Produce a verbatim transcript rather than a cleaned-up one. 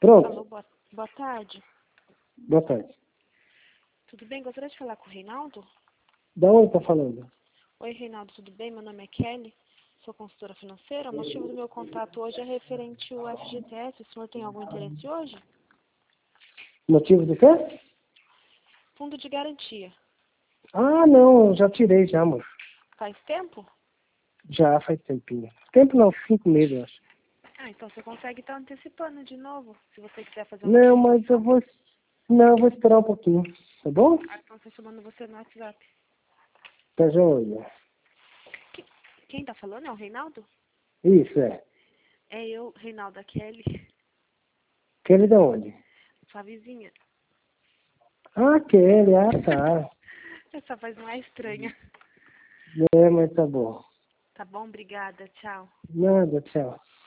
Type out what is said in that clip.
Pronto. Alô, boa, boa tarde. Boa tarde. Tudo bem? Gostaria de falar com o Reinaldo? Da onde tá falando? Oi, Reinaldo, tudo bem? Meu nome é Kelly, sou consultora financeira. O motivo do meu contato hoje é referente ao F G T S. O senhor tem algum interesse hoje? Motivo de quê? Fundo de garantia. Ah, não, já tirei já, amor. Faz tempo? Já faz tempinho. Tempo não, cinco meses, eu acho. Ah, então você consegue estar antecipando de novo, se você quiser fazer uma Não, cotação. mas eu vou... Não, eu vou esperar um pouquinho, tá bom? Ah, então estou chamando você no WhatsApp. Tá joia. Quem tá falando é o Reinaldo? Isso, é. É eu, Reinaldo, a Kelly, Kelly da onde? sua vizinha. Ah, Kelly, ah, tá. Essa voz não é estranha. É, mas tá bom. Tá bom? Obrigada. Tchau. Nada, tchau.